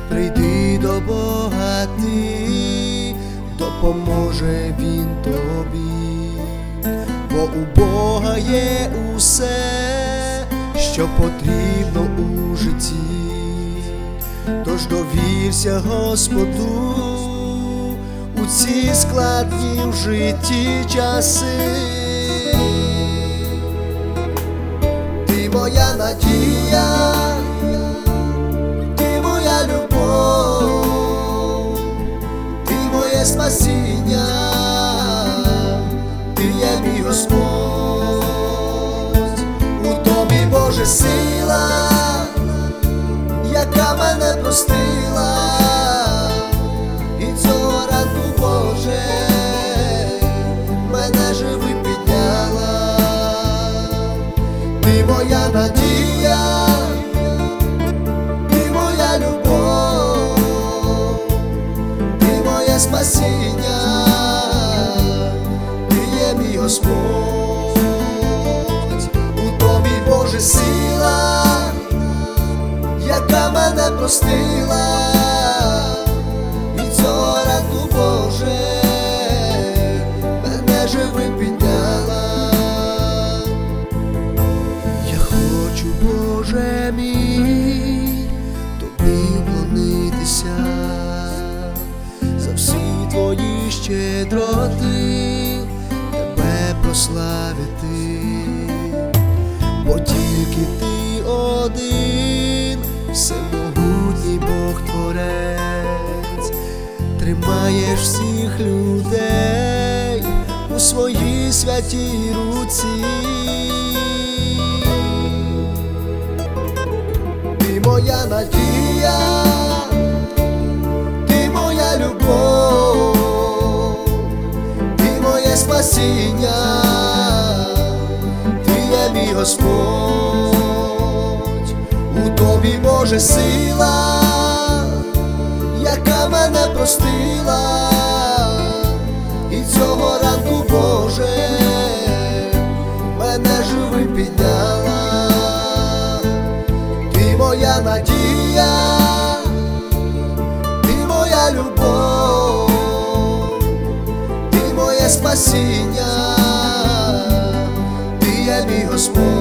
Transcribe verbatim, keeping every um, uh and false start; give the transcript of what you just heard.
прийди до Бога ти, допоможе Він тобі, бо у Бога є усе, що потрібно у житті. Тож довірся Господу у ці складні в житті часи. Ти моя надія, ти моя любов, ти моє спасіння, ти є мій Господь. У тобі, Боже, сила, яка мене простила, і цього ранку, Боже, мене живим підняла. Ти моя надія, ти моя любов, ти моє спасіння, ти є мій Господь. У тобі, Боже, сила, яка мене простила, і цього ранку, Боже, мене живим підняла. Я хочу, Боже мій, тобі вклонитися за всі твої щедроти, тебе прославити, бо тільки ти один, всемогутній Бог Творець, тримаєш всіх людей у своїй святій руці. Ти моя надія, ти моя любов, ти моє спасіння, ти є мій Господь. У тобі, Боже, сила, яка мене простила, і цього ранку, Боже, мене живим підняла. Ти моя надія, ти моя любов, ти моє спасіння, ти є мій Господь.